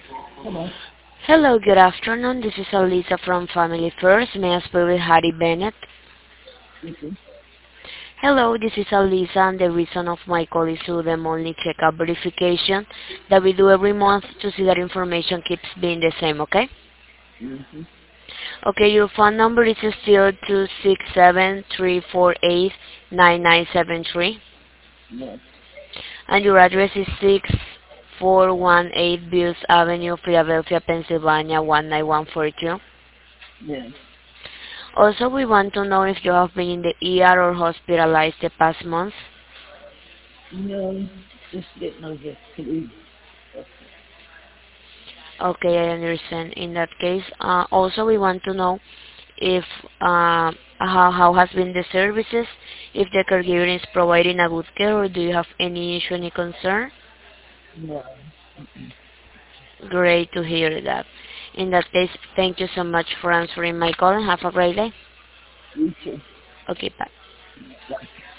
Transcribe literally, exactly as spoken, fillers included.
Hello. Hello, good afternoon. This is Alisa from Family First. May I speak with Harry Bennett? Speaking. Hello, this is Alisa, and the reason of my call is to the monthly checkup verification that we do every month to see that information keeps being the same, okay? Mm-hmm. Okay, your phone number is still two six seven three four eight nine nine seven three, Yes. and your address is six four one eight Buse Avenue, Philadelphia, Pennsylvania one nine one four two. Yes. Also, we want to know if you have been in the E R or hospitalized the past month. No, just getting over flu. Okay, I understand. In that case, uh, also we want to know if uh, how how has been the services, if the caregiver is providing a good care, or do you have any issue, any concern? No. Great to hear that. In that case, thank you so much for answering my call and have a great day. You too. Okay, bye. Bye.